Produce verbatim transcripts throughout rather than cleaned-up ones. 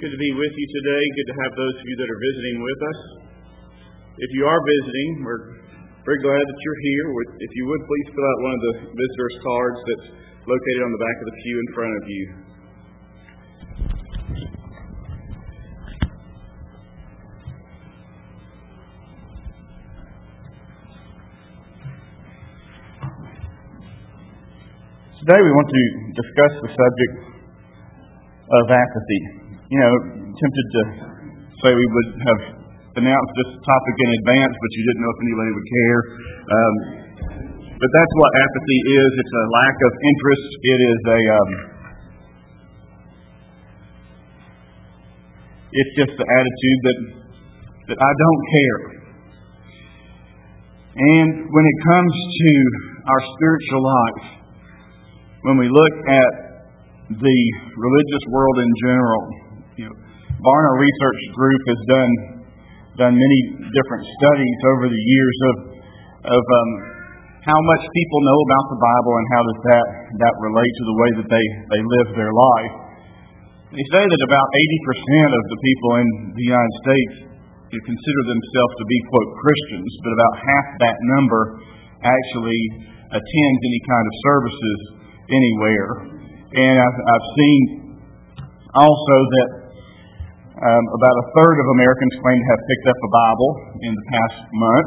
Good to be with you today. Good to have those of you that are visiting with us. If you are visiting, we're very glad that you're here. If you would, please fill out one of the visitors' cards that's located on the back of the pew in front of you. Today we want to discuss the subject of apathy. You know, tempted to say we would have announced this topic in advance, but you didn't know if anybody would care. Um, but that's what apathy is. It's a lack of interest. It is a, um, it's just the attitude that that I don't care. And when it comes to our spiritual life, when we look at the religious world in general, you know, Barna Research Group has done done many different studies over the years of of um, how much people know about the Bible and how does that that relate to the way that they, they live their life. They say that about eighty percent of the people in the United States you know, consider themselves to be, quote, Christians, but about half that number actually attends any kind of services anywhere. And I've, I've seen also that um, about a third of Americans claim to have picked up a Bible in the past month.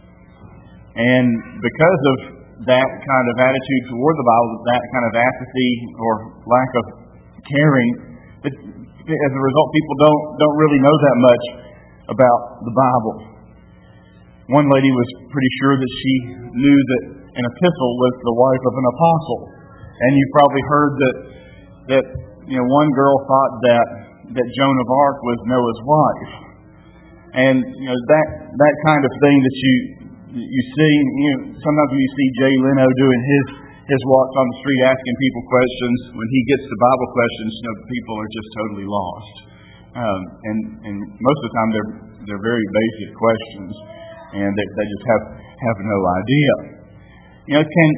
And because of that kind of attitude toward the Bible, that kind of apathy or lack of caring, it, as a result, people don't don't really know that much about the Bible. One lady was pretty sure that she knew that an epistle was the wife of an apostle. And you probably heard that that you know one girl thought that that Joan of Arc was Noah's wife, and you know that that kind of thing that you you see. You know, sometimes when you see Jay Leno doing his his walks on the street asking people questions, when he gets to Bible questions, you know people are just totally lost, um, and and most of the time they're they're very basic questions, and they they just have have no idea. You know, can.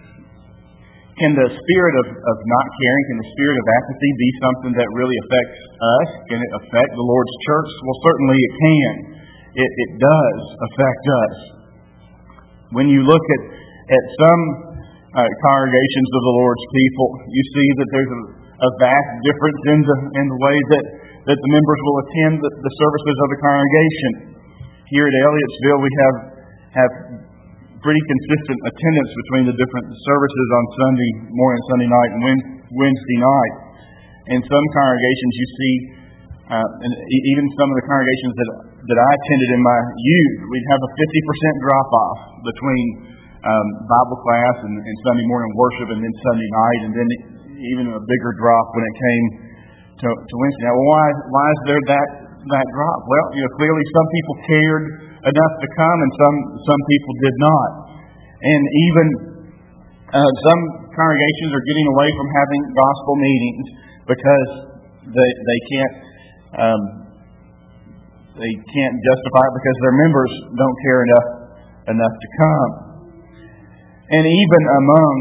Can the spirit of, of not caring, can the spirit of apathy be something that really affects us? Can it affect the Lord's church? Well, certainly it can. It, it does affect us. When you look at, at some uh, congregations of the Lord's people, you see that there's a, a vast difference in the in the way that, that the members will attend the, the services of the congregation. Here at Elliotsville, we have have pretty consistent attendance between the different services on Sunday morning, Sunday night, and Wednesday night. In some congregations, you see, uh, and even some of the congregations that that I attended in my youth, we'd have a fifty percent drop-off between um, Bible class and, and Sunday morning worship and then Sunday night, and then even a bigger drop when it came to, to Wednesday night. Well, why, why is there that, that drop? Well, you know, clearly some people cared enough to come, and some some people did not. And even uh, some congregations are getting away from having gospel meetings because they they can't um, they can't justify it because their members don't care enough enough to come. And even among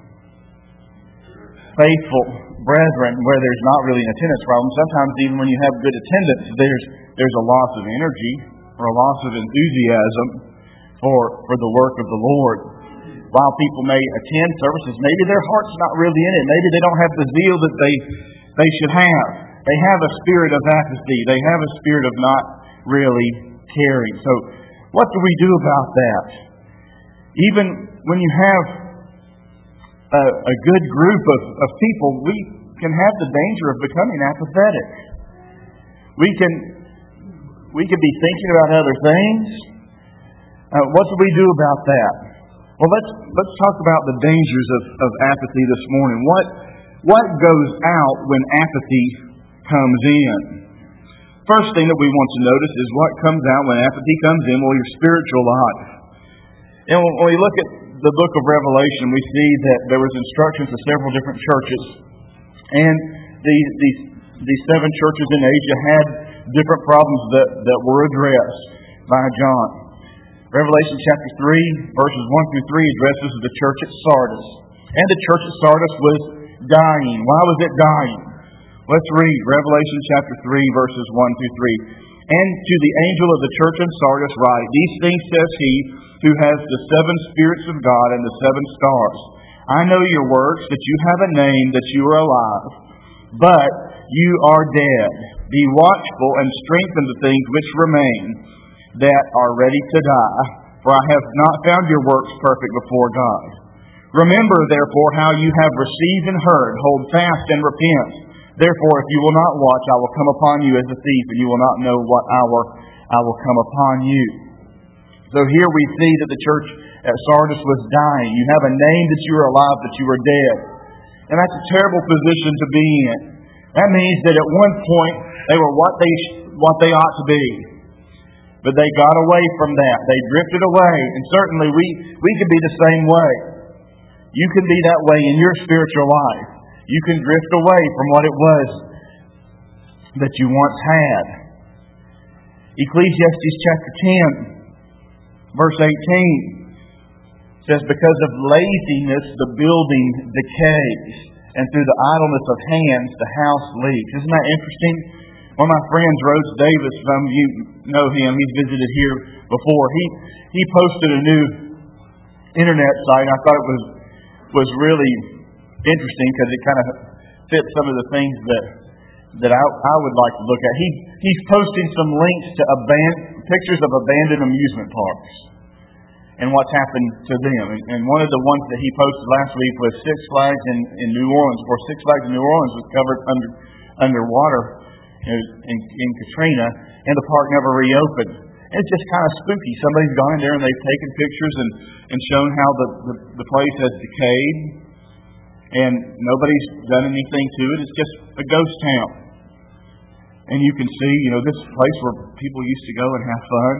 faithful brethren, where there's not really an attendance problem, sometimes even when you have good attendance, there's there's a loss of energy or a loss of enthusiasm for for the work of the Lord. While people may attend services, maybe their heart's not really in it. Maybe they don't have the zeal that they they should have. They have a spirit of apathy. They have a spirit of not really caring. So what do we do about that? Even when you have a, a good group of, of people, we can have the danger of becoming apathetic. We can We could be thinking about other things. Uh, what do we do about that? Well, let's let's talk about the dangers of, of apathy this morning. What what goes out when apathy comes in? First thing that we want to notice is what comes out when apathy comes in. Well, your spiritual life. And when we look at the book of Revelation, we see that there was instructions to several different churches, and these these these seven churches in Asia had different problems that, that were addressed by John. Revelation chapter three, verses one through three addresses the church at Sardis. And the church at Sardis was dying. Why was it dying? Let's read Revelation chapter three, verses one through three. And to the angel of the church in Sardis write, These things says he who has the seven spirits of God and the seven stars. I know your works, that you have a name, that you are alive, but you are dead. Be watchful and strengthen the things which remain, that are ready to die, for I have not found your works perfect before God. Remember, therefore, how you have received and heard. Hold fast and repent. Therefore, if you will not watch, I will come upon you as a thief, and you will not know what hour I will come upon you. So here we see that the church at Sardis was dying. You have a name that you are alive, but you are dead. And that's a terrible position to be in. That means that at one point, they were what they what they ought to be. But they got away from that. They drifted away. And certainly we, we can be the same way. You can be that way in your spiritual life. You can drift away from what it was that you once had. Ecclesiastes chapter ten, verse eighteen says, Because of laziness the building decays, and through the idleness of hands the house leaks. Isn't that interesting? One of my friends, Rhodes Davis, some of you know him, he's visited here before. He he posted a new internet site. I thought it was was really interesting because it kind of fits some of the things that that I, I would like to look at. He he's posting some links to aban- pictures of abandoned amusement parks and what's happened to them. And, and one of the ones that he posted last week was Six Flags in, in New Orleans, where Six Flags in New Orleans was covered under underwater in, in, in Katrina, and the park never reopened. And it's just kind of spooky. Somebody's gone in there and they've taken pictures and, and shown how the, the, the place has decayed, and nobody's done anything to it. It's just a ghost town. And you can see, you know, this place where people used to go and have fun.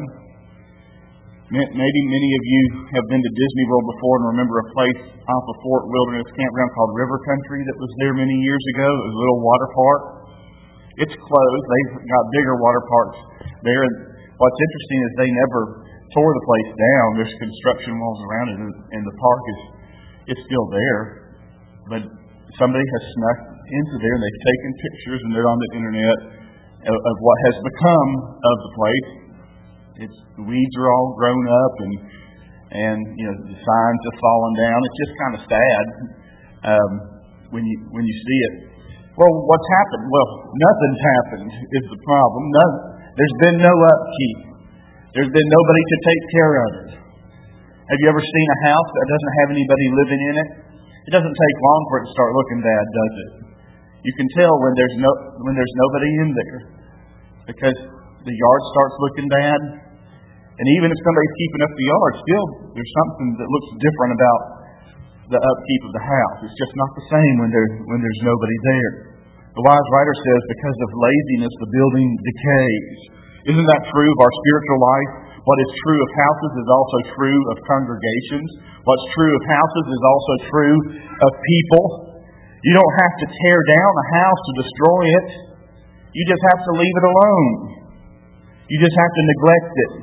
Maybe many of you have been to Disney World before and remember a place off of Fort Wilderness Campground called River Country that was there many years ago. It was a little water park. It's closed. They've got bigger water parks there. And what's interesting is they never tore the place down. There's construction walls around it, and the park is it's still there. But somebody has snuck into there, and they've taken pictures, and they're on the internet of, of what has become of the place. It's the weeds are all grown up, and and you know the signs have fallen down. It's just kind of sad um, when you when you see it. Well, what's happened? Well, nothing's happened is the problem. No, there's been no upkeep. There's been nobody to take care of it. Have you ever seen a house that doesn't have anybody living in it? It doesn't take long for it to start looking bad, does it? You can tell when there's no when there's nobody in there, because the yard starts looking bad. And even if somebody's keeping up the yard, still there's something that looks different about the upkeep of the house. It's just not the same when there when there's nobody there. The wise writer says, because of laziness, the building decays. Isn't that true of our spiritual life? What is true of houses is also true of congregations. What's true of houses is also true of people. You don't have to tear down a house to destroy it. You just have to leave it alone. You just have to neglect it.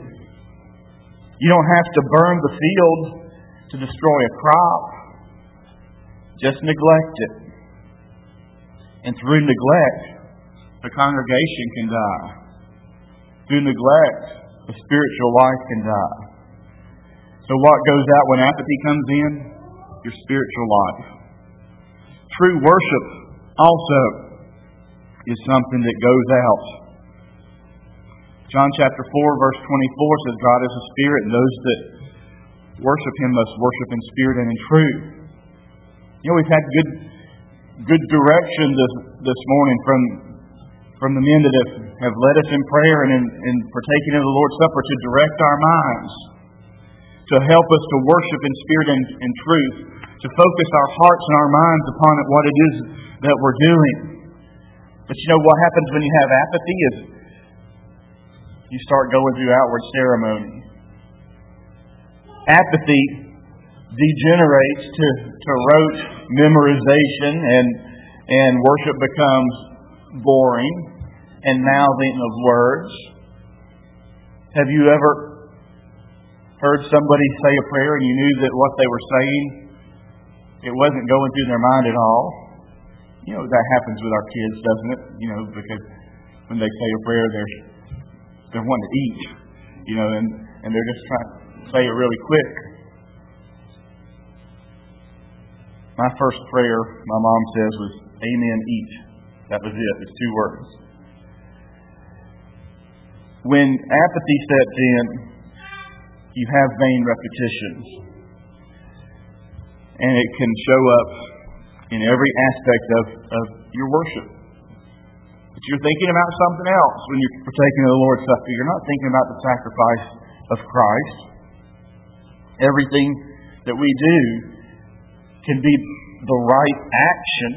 You don't have to burn the field to destroy a crop. Just neglect it. And through neglect, the congregation can die. Through neglect, the spiritual life can die. So what goes out when apathy comes in? Your spiritual life. True worship also is something that goes out. John chapter four, verse twenty-four says, God is a spirit, and those that worship Him must worship in spirit and in truth. You know, we've had good good direction this, this morning from from the men that have, have led us in prayer and in, in partaking of the Lord's Supper to direct our minds, to help us to worship in spirit and in truth, to focus our hearts and our minds upon what it is that we're doing. But you know what happens when you have apathy is you start going through outward ceremony. Apathy degenerates to, to rote memorization, and and worship becomes boring and mouthing of words. Have you ever heard somebody say a prayer and you knew that what they were saying, it wasn't going through their mind at all? You know, that happens with our kids, doesn't it? You know, because when they say a prayer, they're they're wanting to eat, you know, and, and they're just trying to say it really quick. My first prayer, my mom says, was "Amen, eat." That was it. It's two words. When apathy sets in, you have vain repetitions. And it can show up in every aspect of, of your worship. But you're thinking about something else when you're partaking of the Lord's Supper. You're not thinking about the sacrifice of Christ. Everything that we do can be the right action,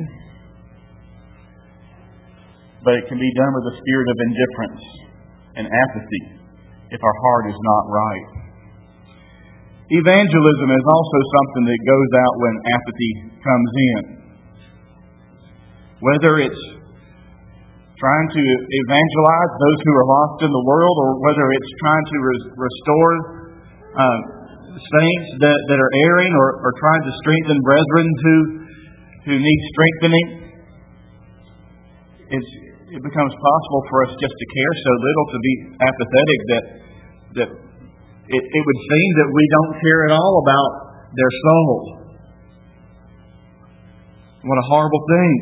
but it can be done with a spirit of indifference and apathy if our heart is not right. Evangelism is also something that goes out when apathy comes in. Whether it's trying to evangelize those who are lost in the world, or whether it's trying to res- restore uh, saints that, that are erring, or, or trying to strengthen brethren who who need strengthening, it's, it becomes possible for us just to care so little, to be apathetic, that that it, it would seem that we don't care at all about their souls. What a horrible thing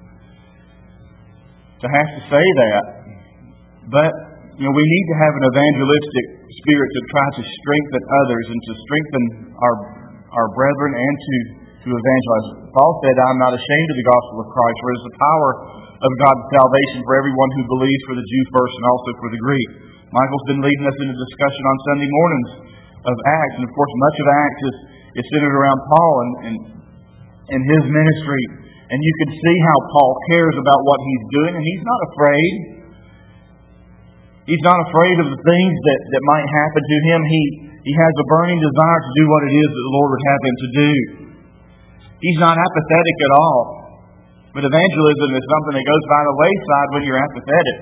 to have to say that. But you know, we need to have an evangelistic spirit to try to strengthen others and to strengthen our our brethren and to, to evangelize. Paul said, "I'm not ashamed of the gospel of Christ, for it is the power of God's salvation for everyone who believes, for the Jew first and also for the Greek." Michael's been leading us in a discussion on Sunday mornings of Acts, and of course much of Acts is, is centered around Paul and, and, and his ministry. And you can see how Paul cares about what he's doing, and he's not afraid. He's not afraid of the things that, that might happen to him. He, he has a burning desire to do what it is that the Lord would have him to do. He's not apathetic at all. But evangelism is something that goes by the wayside when you're apathetic.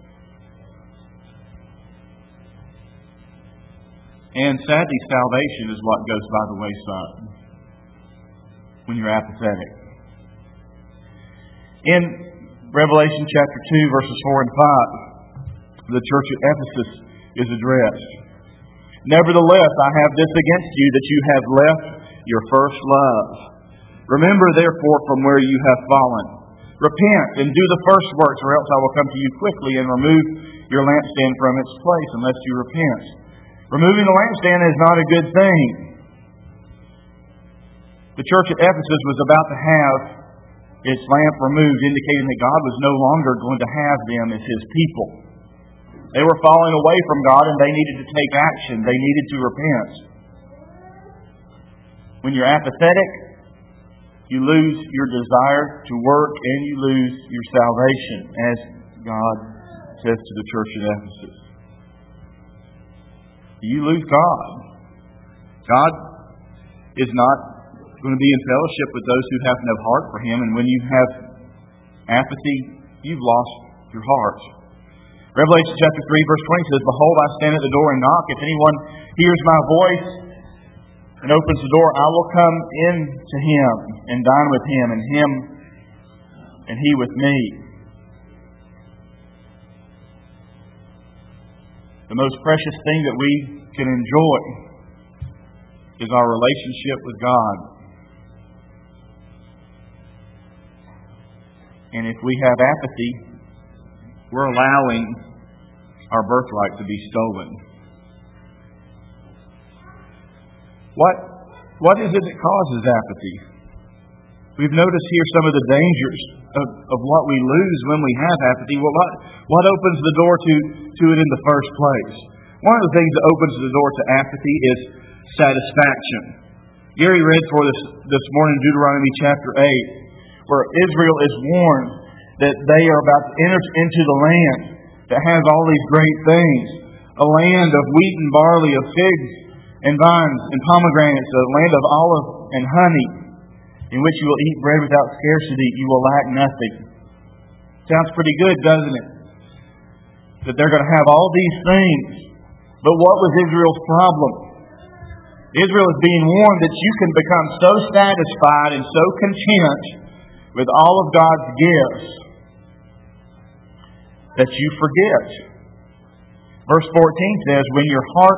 And sadly, salvation is what goes by the wayside when you're apathetic. In Revelation chapter two, verses four and five, the church at Ephesus is addressed. "Nevertheless, I have this against you, that you have left your first love. Remember, therefore, from where you have fallen. Repent and do the first works, or else I will come to you quickly and remove your lampstand from its place, unless you repent." Removing the lampstand is not a good thing. The church at Ephesus was about to have its lamp removed, indicating that God was no longer going to have them as His people. They were falling away from God, and they needed to take action. They needed to repent. When you're apathetic, you lose your desire to work, and you lose your salvation, as God says to the church at Ephesus. You lose God. God is not going to be in fellowship with those who have no heart for Him, and when you have apathy, you've lost your heart. Revelation chapter three, verse twenty says, "Behold, I stand at the door and knock. If anyone hears my voice and opens the door, I will come in to him and dine with him, and him and he with me." The most precious thing that we can enjoy is our relationship with God. And if we have apathy, we're allowing our birthright to be stolen. What, what is it that causes apathy? We've noticed here some of the dangers of, of what we lose when we have apathy. Well, what, what opens the door to, to it in the first place? One of the things that opens the door to apathy is satisfaction. Gary read for us this morning Deuteronomy chapter eight, where Israel is warned that they are about to enter into the land that has all these great things. A land of wheat and barley, of figs and vines and pomegranates, a land of olive and honey, in which you will eat bread without scarcity, you will lack nothing. Sounds pretty good, doesn't it? That they're going to have all these things. But what was Israel's problem? Israel is being warned that you can become so satisfied and so content with all of God's gifts that you forget. Verse fourteen says, when your heart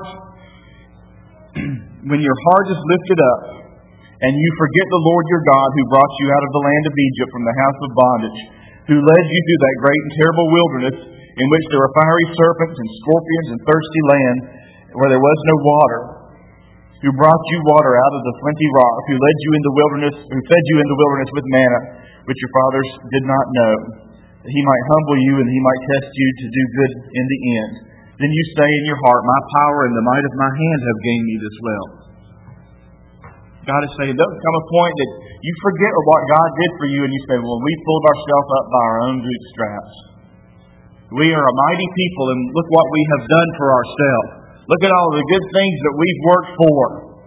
when your heart is lifted up, and you forget the Lord your God, who brought you out of the land of Egypt from the house of bondage, who led you through that great and terrible wilderness, in which there were fiery serpents and scorpions and thirsty land, where there was no water, who brought you water out of the flinty rock, who led you in the wilderness, who fed you in the wilderness with manna, which your fathers did not know, that he might humble you and he might test you to do good in the end. Then you say in your heart, my power and the might of my hand have gained me this wealth. God is saying, there'll come a point that you forget what God did for you, and you say, well, we pulled ourselves up by our own bootstraps. We are a mighty people, and look what we have done for ourselves. Look at all the good things that we've worked for.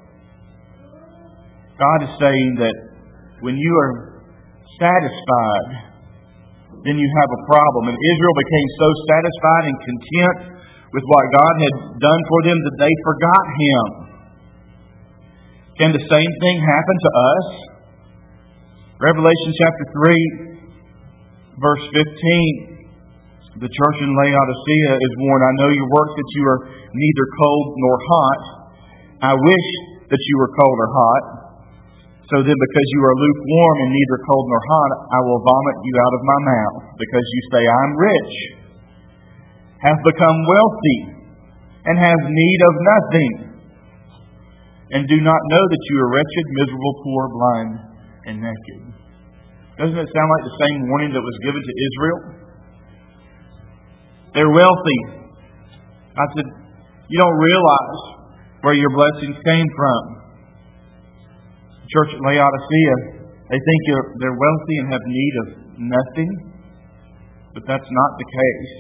God is saying that when you are satisfied, then you have a problem. And Israel became so satisfied and content with what God had done for them that they forgot Him. Can the same thing happen to us? Revelation chapter three, verse fifteen. The church in Laodicea is warned, I know your works, that you are neither cold nor hot. I wish that you were cold or hot. So then, because you are lukewarm and neither cold nor hot, I will vomit you out of my mouth. Because you say, I am rich, have become wealthy, and have need of nothing, and do not know that you are wretched, miserable, poor, blind, and naked. Doesn't it sound like the same warning that was given to Israel? They're wealthy. I said, you don't realize where your blessings came from. The church at Laodicea, they think they're wealthy and have need of nothing, but that's not the case.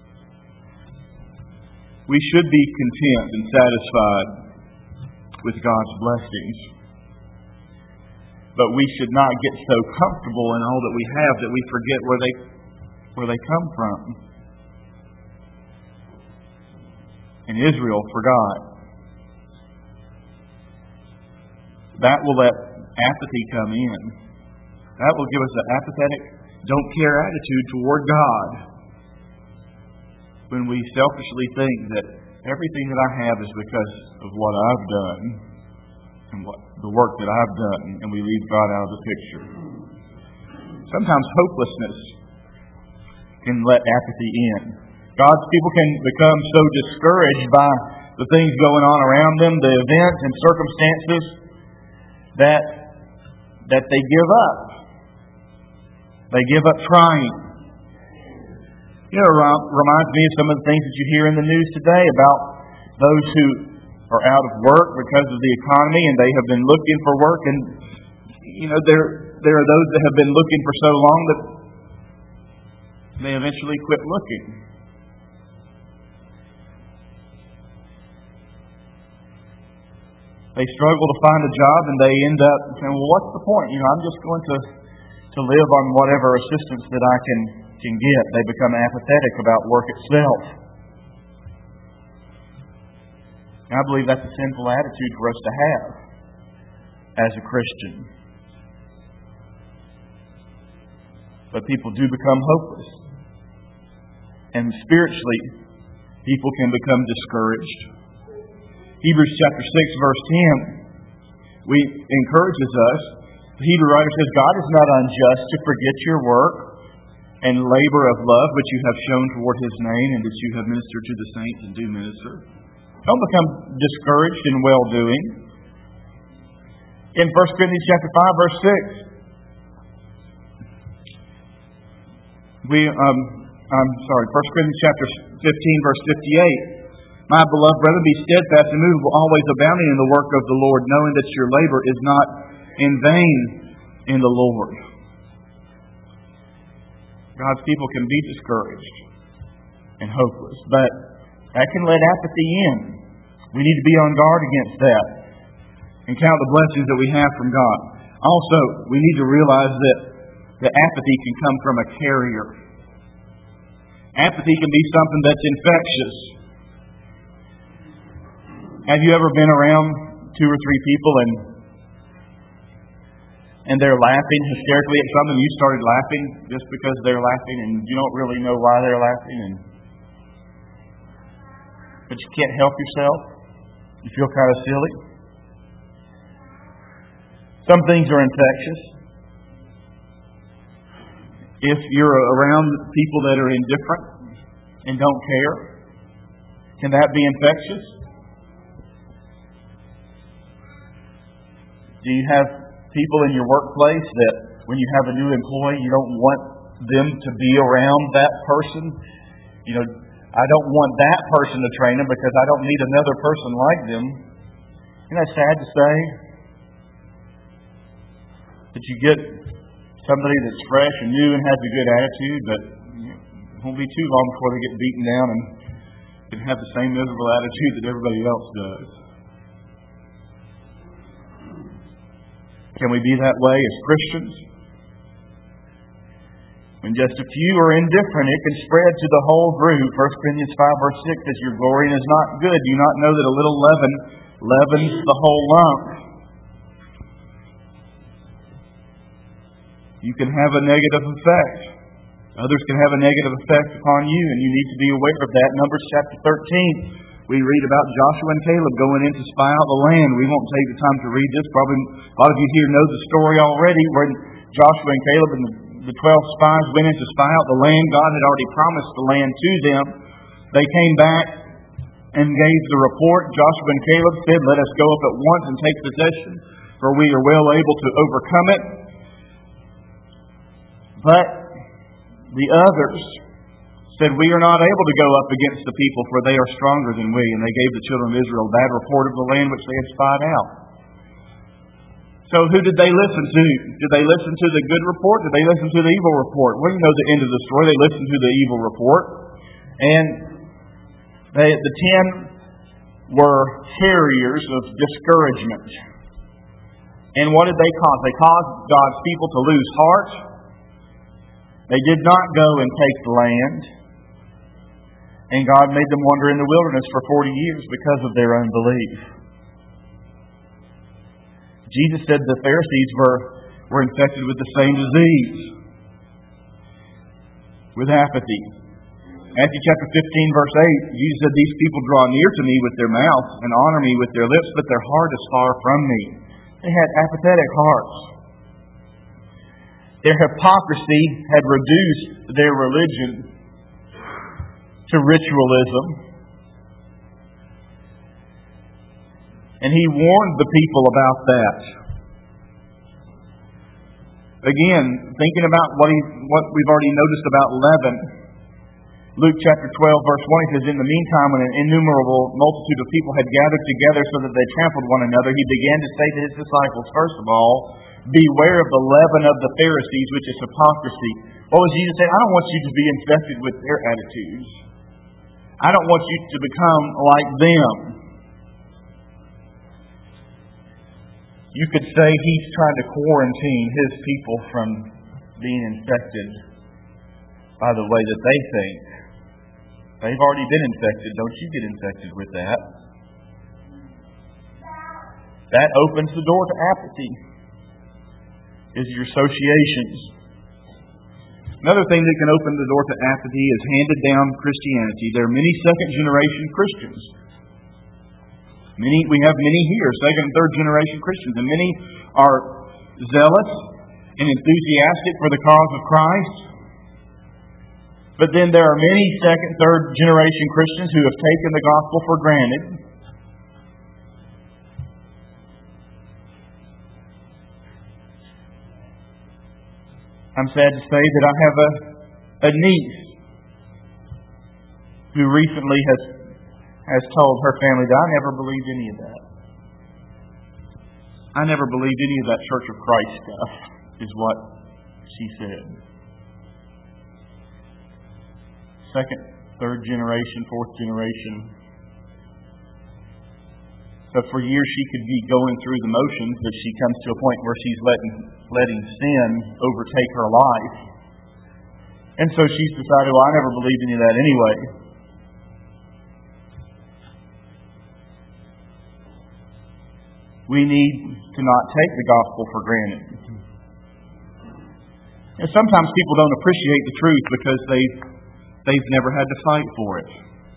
We should be content and satisfied with God's blessings, but we should not get so comfortable in all that we have that we forget where they where they come from. And Israel forgot. That will let apathy come in. That will give us an apathetic, don't care attitude toward God, when we selfishly think that everything that I have is because of what I've done and what the work that I've done, and we leave God out of the picture. Sometimes hopelessness can let apathy in. God's people can become so discouraged by the things going on around them, the events and circumstances, that that they give up. They give up trying. You know, it reminds me of some of the things that you hear in the news today about those who are out of work because of the economy, and they have been looking for work, and you know, there there are those that have been looking for so long that they eventually quit looking. They struggle to find a job, and they end up saying, well, what's the point? You know, I'm just going to, to live on whatever assistance that I can, can get. They become apathetic about work itself. And I believe that's a sinful attitude for us to have as a Christian. But people do become hopeless. And spiritually, people can become discouraged. Hebrews chapter six, verse ten, we encourages us. The Hebrew writer says, God is not unjust to forget your work and labor of love which you have shown toward His name, and that you have ministered to the saints and do minister. Don't become discouraged in well-doing. In First Corinthians chapter five, verse six, we um I'm sorry, First Corinthians chapter fifteen, verse fifty-eight. My beloved brethren, be steadfast and immovable, always abounding in the work of the Lord, knowing that your labor is not in vain in the Lord. God's people can be discouraged and hopeless, but that can let apathy in. We need to be on guard against that and count the blessings that we have from God. Also, we need to realize that the apathy can come from a carrier. Apathy can be something that's infectious. Have you ever been around two or three people and and they're laughing hysterically at something, you started laughing just because they're laughing and you don't really know why they're laughing, and but you can't help yourself. You feel kind of silly. Some things are infectious. If you're around people that are indifferent and don't care, can that be infectious? Do you have people in your workplace that when you have a new employee, you don't want them to be around that person? You know, I don't want that person to train them because I don't need another person like them. Isn't that sad to say? That you get somebody that's fresh and new and has a good attitude, but it won't be too long before they get beaten down and can have the same miserable attitude that everybody else does. Can we be that way as Christians? When just a few are indifferent, it can spread to the whole group. First Corinthians five verse six says, your glorying is not good. Do you not know that a little leaven leavens the whole lump? You can have a negative effect. Others can have a negative effect upon you, and you need to be aware of that. Numbers chapter thirteen, we read about Joshua and Caleb going in to spy out the land. We won't take the time to read this. Probably a lot of you here know the story already, where Joshua and Caleb and the, the twelve spies went in to spy out the land. God had already promised the land to them. They came back and gave the report. Joshua and Caleb said, let us go up at once and take possession, for we are well able to overcome it. But the others said, we are not able to go up against the people, for they are stronger than we. And they gave the children of Israel a bad report of the land which they had spied out. So who did they listen to? Did they listen to the good report? Did they listen to the evil report? Well, you know the end of the story. They listened to the evil report. And they, the ten were carriers of discouragement. And what did they cause? They caused God's people to lose heart. They did not go and take the land. And God made them wander in the wilderness for forty years because of their unbelief. Jesus said the Pharisees were, were infected with the same disease, with apathy. Matthew chapter fifteen, verse eight, Jesus said, these people draw near to me with their mouth and honor me with their lips, but their heart is far from me. They had apathetic hearts. Their hypocrisy had reduced their religion to ritualism. And he warned the people about that. Again, thinking about what, he, what we've already noticed about leaven, Luke chapter twelve, verse one, he says, in the meantime, when an innumerable multitude of people had gathered together so that they trampled one another, he began to say to his disciples, first of all, beware of the leaven of the Pharisees, which is hypocrisy. What was Jesus saying? I don't want you to be infected with their attitudes. I don't want you to become like them. You could say he's trying to quarantine his people from being infected by the way that they think. They've already been infected. Don't you get infected with that. That opens the door to apathy. Is your associations. Another thing that can open the door to apathy is handed down Christianity. There are many second generation Christians. Many we have many here, second and third generation Christians, and many are zealous and enthusiastic for the cause of Christ. But then there are many second, third generation Christians who have taken the gospel for granted. I'm sad to say that I have a, a niece who recently has has told her family that I never believed any of that. I never believed any of that Church of Christ stuff, is what she said. Second, third generation, fourth generation. So for years she could be going through the motions, but she comes to a point where she's letting letting sin overtake her life. And so she's decided, well, I never believed any of that anyway. We need to not take the gospel for granted. And sometimes people don't appreciate the truth because they've, they've never had to fight for it.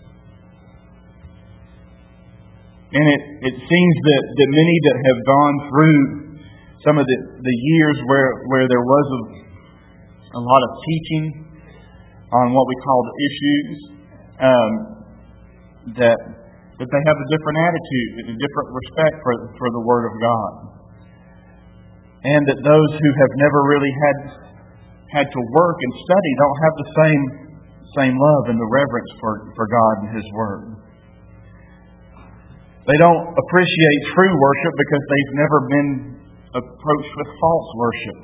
And it, it seems that, that many that have gone through some of the, the years where, where there was a, a lot of teaching on what we call the issues, um, that that they have a different attitude and a different respect for, for the Word of God. And that those who have never really had had to work and study don't have the same same love and the reverence for, for God and His Word. They don't appreciate true worship because they've never been approached with false worship.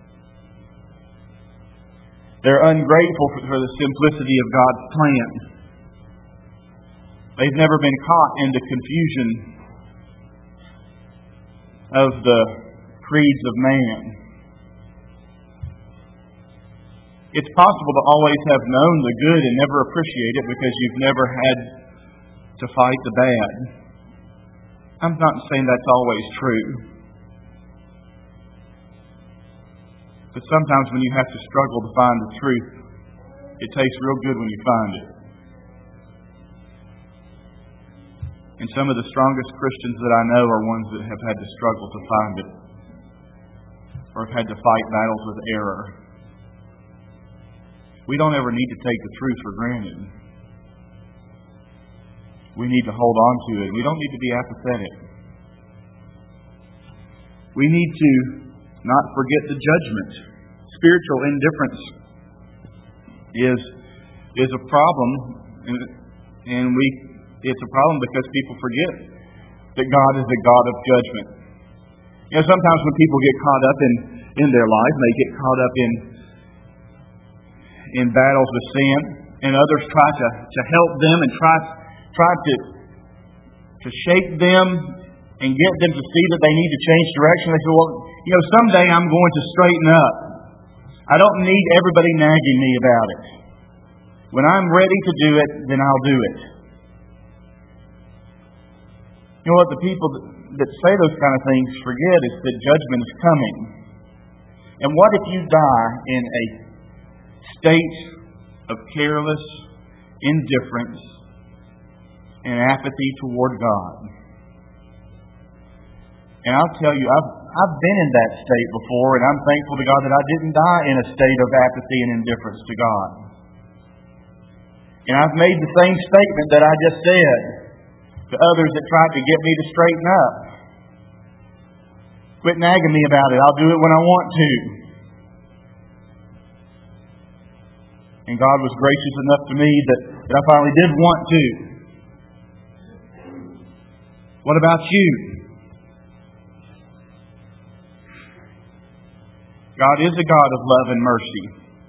They're ungrateful for the simplicity of God's plan. They've never been caught in the confusion of the creeds of man. It's possible to always have known the good and never appreciate it because you've never had to fight the bad. I'm not saying that's always true. But sometimes when you have to struggle to find the truth, it tastes real good when you find it. And some of the strongest Christians that I know are ones that have had to struggle to find it, or have had to fight battles with error. We don't ever need to take the truth for granted. We need to hold on to it. We don't need to be apathetic. We need to not forget the judgment. Spiritual indifference is is a problem, and, and we it's a problem because people forget that God is a God of judgment. You know, sometimes when people get caught up in, in their life, they get caught up in in battles with sin, and others try to, to help them and try try to to shake them and get them to see that they need to change direction. They say, well, you know, someday I'm going to straighten up. I don't need everybody nagging me about it. When I'm ready to do it, then I'll do it. You know what? The people that, that say those kind of things forget is that judgment is coming. And what if you die in a state of careless indifference and apathy toward God? And I'll tell you, I've, I've been in that state before, and I'm thankful to God that I didn't die in a state of apathy and indifference to God. And I've made the same statement that I just said to others that tried to get me to straighten up. Quit nagging me about it. I'll do it when I want to. And God was gracious enough to me that, that I finally did want to. What about you? God is a God of love and mercy.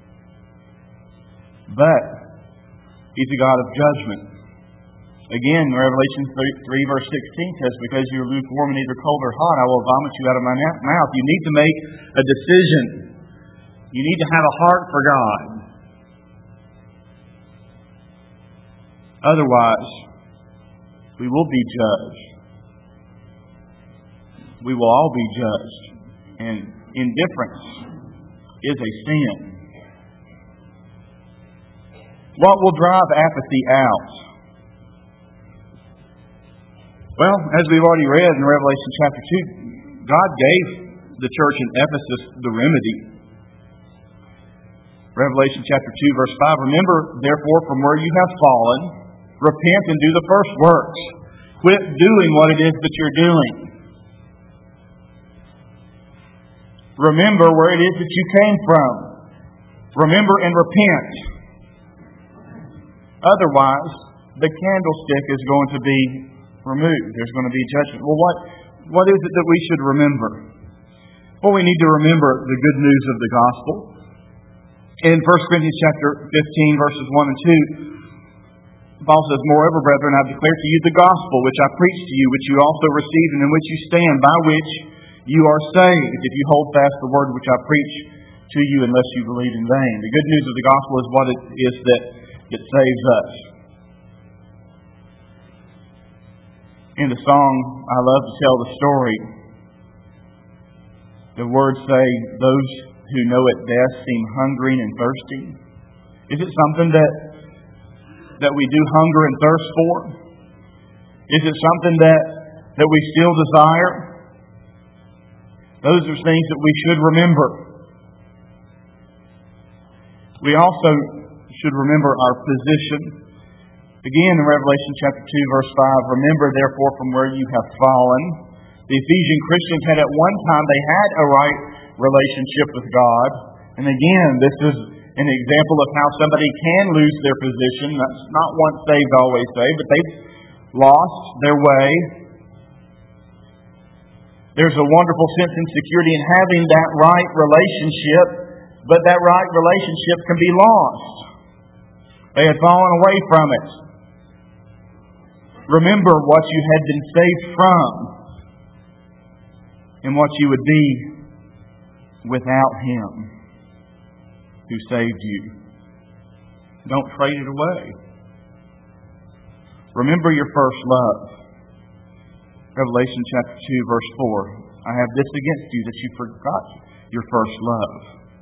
But He's a God of judgment. Again, Revelation three verse sixteen says, because you're lukewarm and neither cold or hot, I will vomit you out of my mouth. You need to make a decision. You need to have a heart for God. Otherwise, we will be judged. We will all be judged. And indifference is a sin. What will drive apathy out? Well, as we've already read in Revelation chapter two, God gave the church in Ephesus the remedy. Revelation chapter two, verse five, remember, therefore, from where you have fallen, repent and do the first works. Quit doing what it is that you're doing. Remember where it is that you came from. Remember and repent. Otherwise, the candlestick is going to be removed. There's going to be judgment. Well, what, what is it that we should remember? Well, we need to remember the good news of the gospel. In First Corinthians chapter fifteen, verses one and two, Paul says, moreover, brethren, I declare to you the gospel which I preached to you, which you also received, and in which you stand, by which you are saved, if you hold fast the word which I preach to you, unless you believe in vain. The good news of the gospel is what it is that it saves us. In the song, I love to tell the story, the words say, those who know at best seem hungering and thirsty? Is it something that that we do hunger and thirst for? Is it something that, that we still desire? Those are things that we should remember. We also should remember our position. Again, in Revelation chapter two, verse five, remember therefore from where you have fallen. The Ephesian Christians had at one time, they had a right relationship with God. And again, this is an example of how somebody can lose their position. That's not once saved, always saved, but they've lost their way. There's a wonderful sense and security in having that right relationship, but that right relationship can be lost. They had fallen away from it. Remember what you had been saved from and what you would be without Him who saved you. Don't trade it away. Remember your first love. Revelation chapter two, verse four. I have this against you, that you forgot your first love.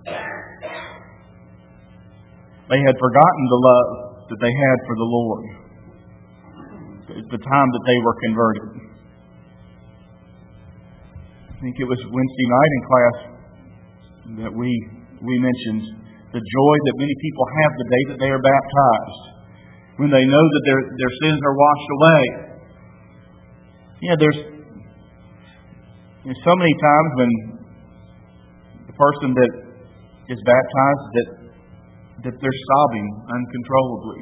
They had forgotten the love that they had for the Lord at the time that they were converted. I think it was Wednesday night in class that we we mentioned the joy that many people have the day that they are baptized, when they know that their their sins are washed away. Yeah, there's, there's so many times when the person that is baptized that that they're sobbing uncontrollably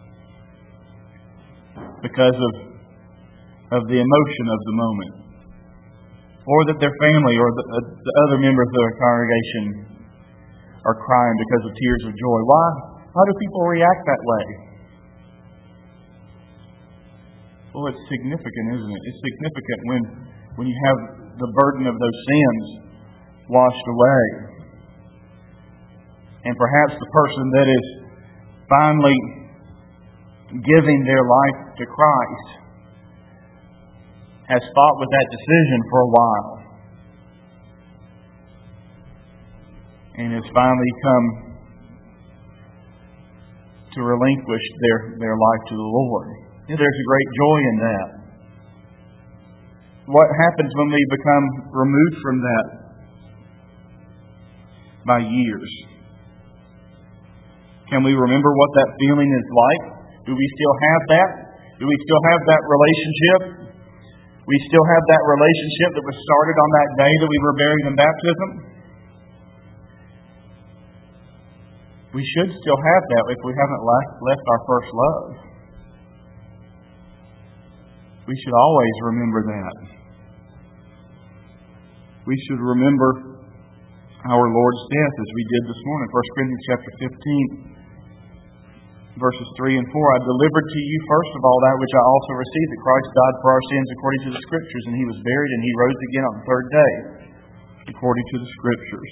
because of of the emotion of the moment, or that their family or the, uh, the other members of their congregation are crying because of tears of joy. Why? Why do people react that way? Well, it's significant, isn't it? It's significant when, when you have the burden of those sins washed away. And perhaps the person that is finally giving their life to Christ has fought with that decision for a while, and has finally come to relinquish their, their life to the Lord. There's a great joy in that. What happens when we become removed from that? By years. Can we remember what that feeling is like? Do we still have that? Do we still have that relationship? We still have that relationship that was started on that day that we were buried in baptism? We should still have that if we haven't left, left our first love. We should always remember that. We should remember our Lord's death as we did this morning. First Corinthians chapter fifteen, verses three and four. I delivered to you first of all that which I also received, that Christ died for our sins according to the Scriptures, and He was buried, and He rose again on the third day according to the Scriptures.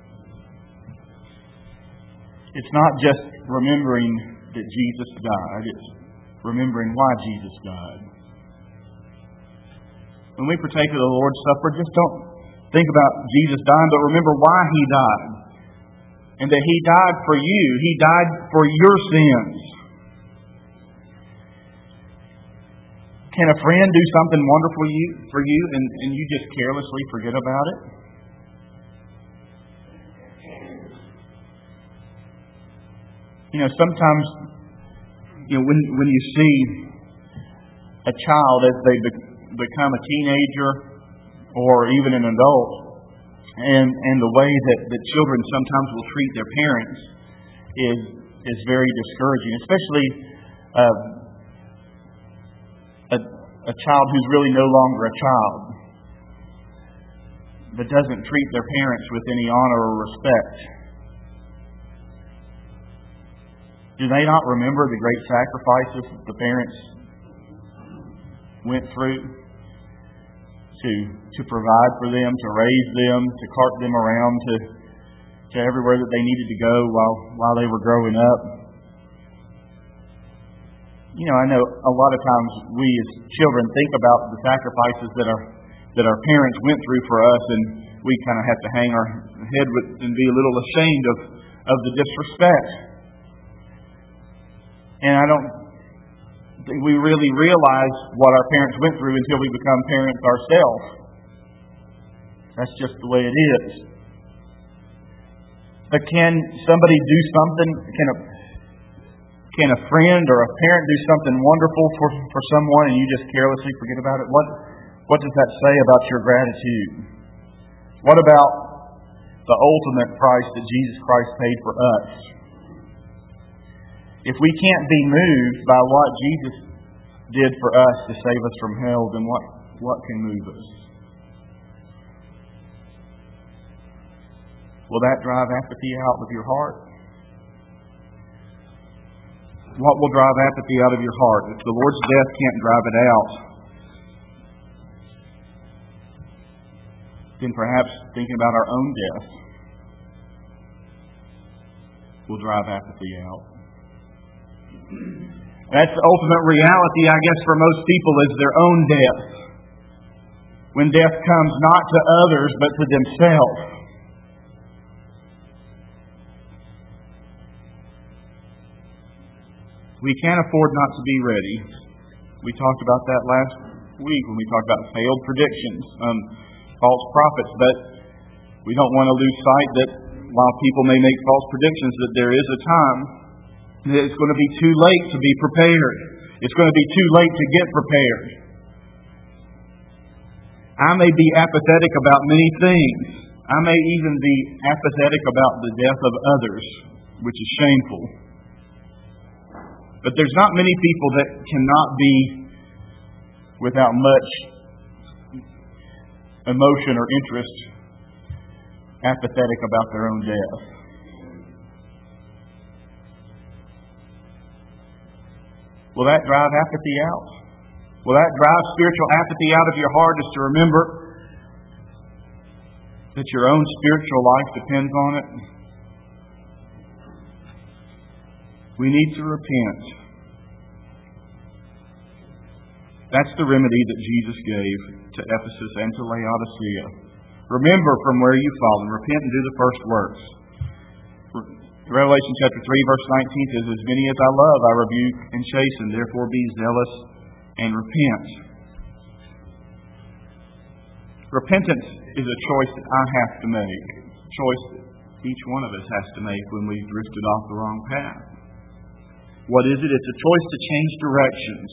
It's not just remembering that Jesus died, it's remembering why Jesus died. When we partake of the Lord's Supper, just don't think about Jesus dying, but remember why He died. And that He died for you. He died for your sins. Can a friend do something wonderful you, for you and, and you just carelessly forget about it? You know, sometimes, you know, when when you see a child as they be, become a teenager or even an adult, and and the way that, that children sometimes will treat their parents is is very discouraging, especially uh, a a child who's really no longer a child, that doesn't treat their parents with any honor or respect. Do they not remember the great sacrifices that the parents went through to to provide for them, to raise them, to cart them around to to everywhere that they needed to go while while they were growing up? You know, I know a lot of times we as children think about the sacrifices that our that our parents went through for us, and we kind of have to hang our head with and be a little ashamed of, of the disrespect. And I don't think we really realize what our parents went through until we become parents ourselves. That's just the way it is. But can somebody do something? Can a can a friend or a parent do something wonderful for, for someone and you just carelessly forget about it? What what does that say about your gratitude? What about the ultimate price that Jesus Christ paid for us? If we can't be moved by what Jesus did for us to save us from hell, then what, what can move us? Will that drive apathy out of your heart? What will drive apathy out of your heart? If the Lord's death can't drive it out, then perhaps thinking about our own death will drive apathy out. That's the ultimate reality, I guess, for most people, is their own death. When death comes not to others, but to themselves. We can't afford not to be ready. We talked about that last week when we talked about failed predictions, um, false prophets, but we don't want to lose sight that while people may make false predictions, that there is a time that it's going to be too late to be prepared. It's going to be too late to get prepared. I may be apathetic about many things. I may even be apathetic about the death of others, which is shameful. But there's not many people that cannot be, without much emotion or interest, apathetic about their own death. Will that drive apathy out? Will that drive spiritual apathy out of your heart, is to remember that your own spiritual life depends on it? We need to repent. That's the remedy that Jesus gave to Ephesus and to Laodicea. Remember from where you've fallen. Repent and do the first works. Revelation chapter three, verse nineteen says, "As many as I love, I rebuke and chasten. Therefore be zealous and repent." Repentance is a choice that I have to make. A choice that each one of us has to make when we've drifted off the wrong path. What is it? It's a choice to change directions.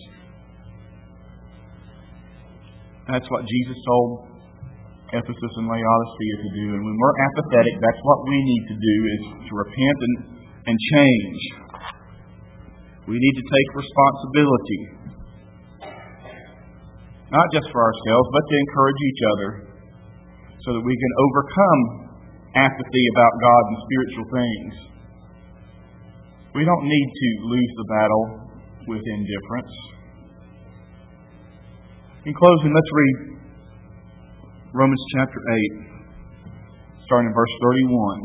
That's what Jesus told Ephesus and Laodicea to do. And when we're apathetic, that's what we need to do, is to repent and, and change. We need to take responsibility. Not just for ourselves, but to encourage each other so that we can overcome apathy about God and spiritual things. We don't need to lose the battle with indifference. In closing, let's read Romans chapter eight, starting in verse thirty-one.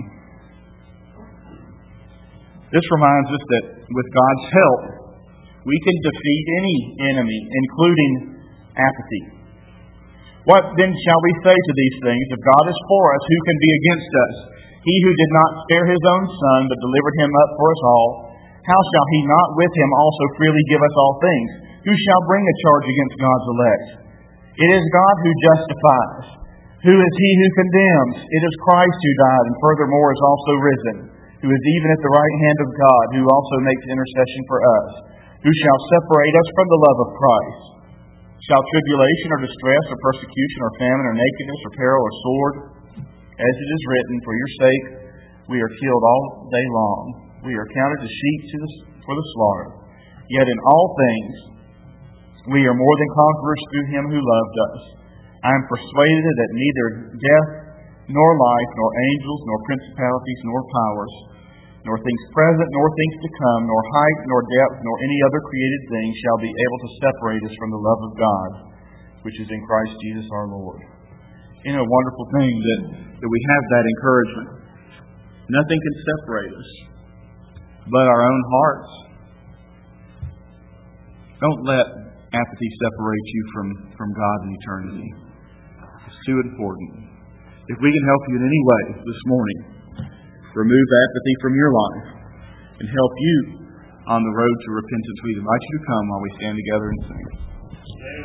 This reminds us that with God's help, we can defeat any enemy, including apathy. What then shall we say to these things? If God is for us, who can be against us? He who did not spare his own Son, but delivered him up for us all, how shall he not with him also freely give us all things? Who shall bring a charge against God's elect? It is God who justifies. Who is he who condemns? It is Christ who died, and furthermore is also risen, who is even at the right hand of God, who also makes intercession for us. Who shall separate us from the love of Christ? Shall tribulation or distress or persecution or famine or nakedness or peril or sword? As it is written, for your sake we are killed all day long. We are counted as sheep to the, for the slaughter. Yet in all things we are more than conquerors through him who loved us. I am persuaded that neither death, nor life, nor angels, nor principalities, nor powers, nor things present, nor things to come, nor height, nor depth, nor any other created thing shall be able to separate us from the love of God, which is in Christ Jesus our Lord. Isn't it a wonderful thing that, that we have that encouragement? Nothing can separate us but our own hearts. Don't let apathy separate you from, from God in eternity. It's too important. If we can help you in any way this morning, remove apathy from your life and help you on the road to repentance, we invite you to come while we stand together and sing.